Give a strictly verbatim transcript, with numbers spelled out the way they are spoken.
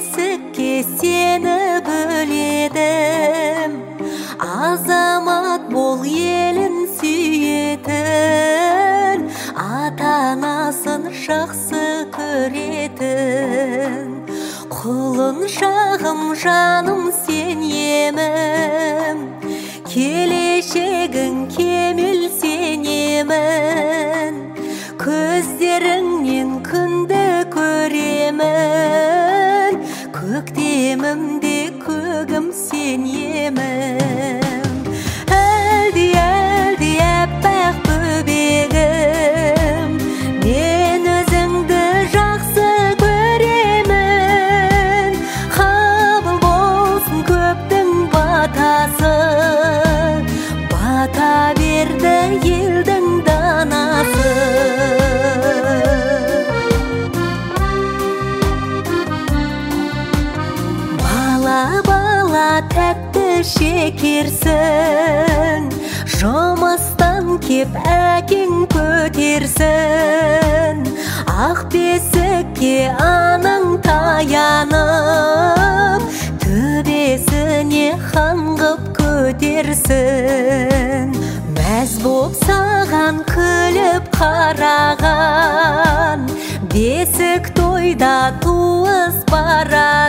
бесікке сені бөледім. Азамат бол елін сүйетін, ата-анасын жақсы көретін. Құлыншағым жаным сен емім, келешегің кемел сенемін. Көздеріңнен күнді көремін, көктемімде көгім сен емім. Әлде әлде әппақ бөбегім, мен өзіңді жақсы көремін. Қабыл болсын көптің батасы, бата берді елдің данасы. Бала-бала тәтті шекерсің, жұмыстан кеп әкең көтерсін. Ақ бесікке анаң таянып, төбесіне қаңғып көтерсін. Мәз боп саған күліп қараған, бесік тойда туыс барар.